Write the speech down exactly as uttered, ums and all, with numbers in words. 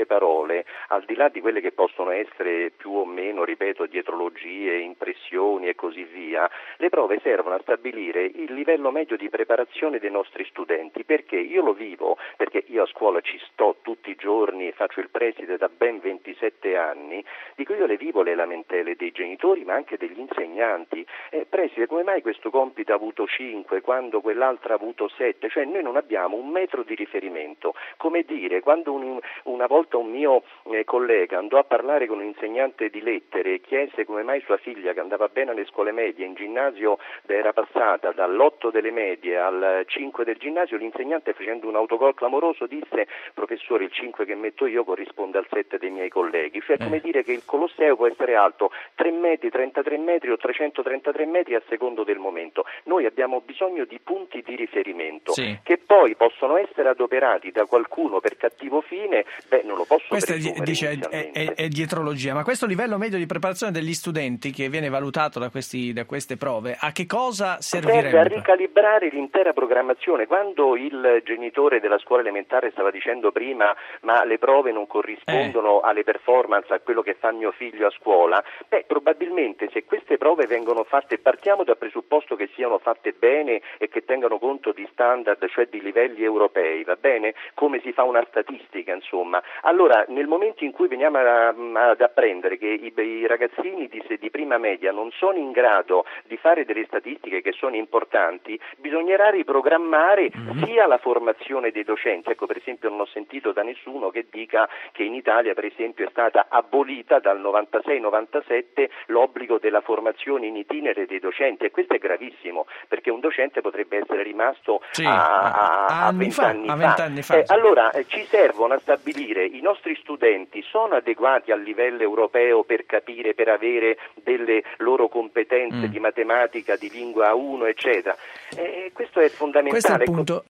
poche parole, al di là di quelle che possono essere più o meno, ripeto, dietrologie, impressioni e così via, le prove servono a stabilire il livello medio di preparazione dei nostri studenti, perché io lo vivo, perché io a scuola ci sto tutti i giorni, faccio il preside da ben ventisette anni, dico io le vivo le lamentele dei genitori ma anche degli insegnanti. Eh, preside, come mai questo compito ha avuto cinque quando quell'altro ha avuto sette? Cioè noi non abbiamo un metro di riferimento. Come dire, quando un, una volta un mio eh, collega andò a parlare con un insegnante di lettere e chiese come mai sua figlia, che andava bene alle scuole medie, in ginnasio era passata dall'otto delle medie al cinque del ginnasio, l'insegnante, facendo un autogol clamoroso, disse: professore, il cinque che metto io corrisponde al sette dei miei colleghi. Cioè come dire che il Colosseo può essere alto tre metri, trentatré metri o trecentotrentatré metri a secondo del momento. Noi abbiamo bisogno di punti di riferimento, sì, che poi possono essere adoperati da qualcuno per cattivo fine, beh, non lo posso questa è, presumere dice, è, inizialmente. è, è dietrologia, ma questo livello medio di preparazione degli studenti che viene valutato da, questi, da queste prove, a che cosa servirebbe? Serve a ricalibrare l'intera programmazione. Quando il genitore della scuola elementare stava dicendo prima ma le prove non corrispondono eh. alle performance, a quello che fa mio figlio a scuola, beh, probabilmente se queste prove vengono fatte, partiamo dal presupposto che siano fatte bene e che tengano conto di standard, cioè di livelli europei, va bene? Come si fa una statistica, insomma. Allora, nel momento in cui veniamo a, a, ad apprendere che i, i ragazzini di, di prima media non sono in grado di fare delle statistiche che sono importanti, bisognerà riprogrammare mm-hmm. sia la formazione dei docenti. Ecco, per esempio, non ho sentito da nessuno che dica che in Italia, per esempio, è stata abolita dal novantasei novantasette l'obbligo della formazione in itinere dei docenti, e questo è gravissimo, perché un docente potrebbe essere rimasto sì, a, a, a, anni fa, vent'anni a vent'anni fa. Eh, allora eh, ci servono a stabilire: i nostri studenti sono adeguati al livello europeo per capire, per avere delle loro competenze mm. di matematica, di lingua A uno, eccetera. Eh, questo è fondamentale. Questo è il punto.